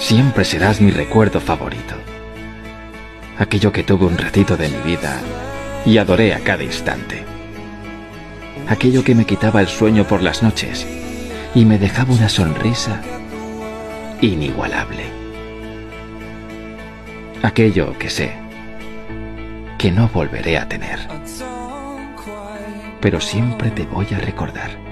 Siempre serás mi recuerdo favorito. Aquello que tuve un ratito de mi vida y adoré a cada instante. Aquello que me quitaba el sueño por las noches y me dejaba una sonrisa inigualable. Aquello que sé que no volveré a tener, pero siempre te voy a recordar.